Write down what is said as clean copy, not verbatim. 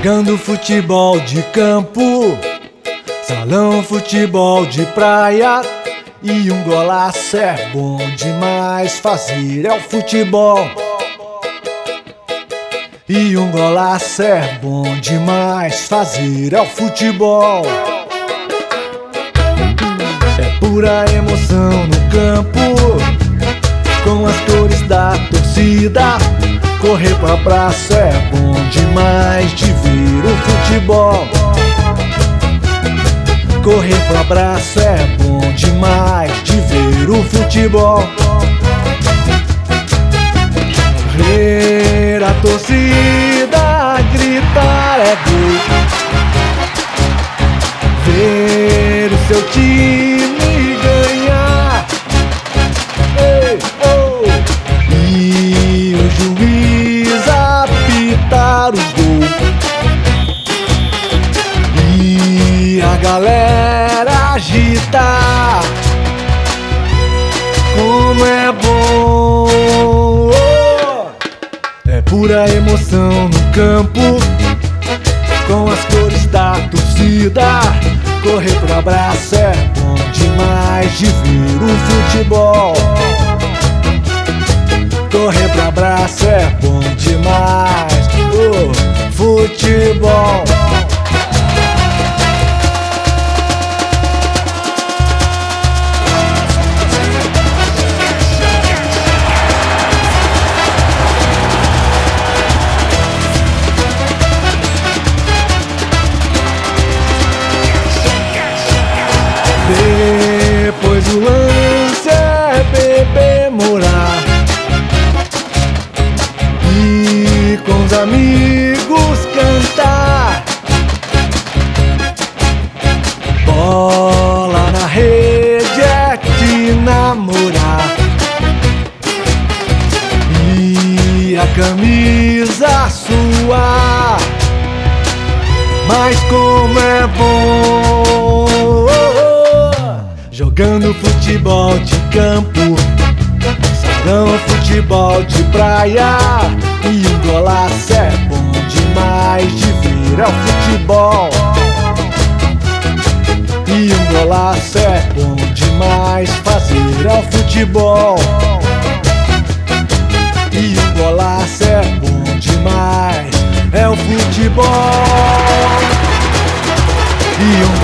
Jogando futebol de campo, salão, futebol de praia. E um golaço é bom demais, fazer é o futebol. E um golaço é bom demais, fazer é o futebol. É pura emoção no campo, com as cores da torcida. Correr pro abraço é bom demais de ver o futebol. Correr pro abraço é bom demais de ver o futebol. Ver a torcida gritar é gol. Ver o seu time ganhar, ei, oh. E o juiz apitar o gol. E a galera agitar. Como é bom, oh. É pura emoção no campo, com as cores da torcida. Correr pro abraço é bom demais de ver o futebol. Correr pro abraço é bom demais, oh, futebol. Depois o lance é beber, morar e com os amigos cantar. Bola na rede é te namorar. E a camisa suar. Mas como é bom, jogando futebol de campo, salão, futebol de praia. E um golaço é bom demais de ver é o futebol. E um golaço é bom demais, fazer é o futebol. E um golaço é bom demais, é o futebol. E um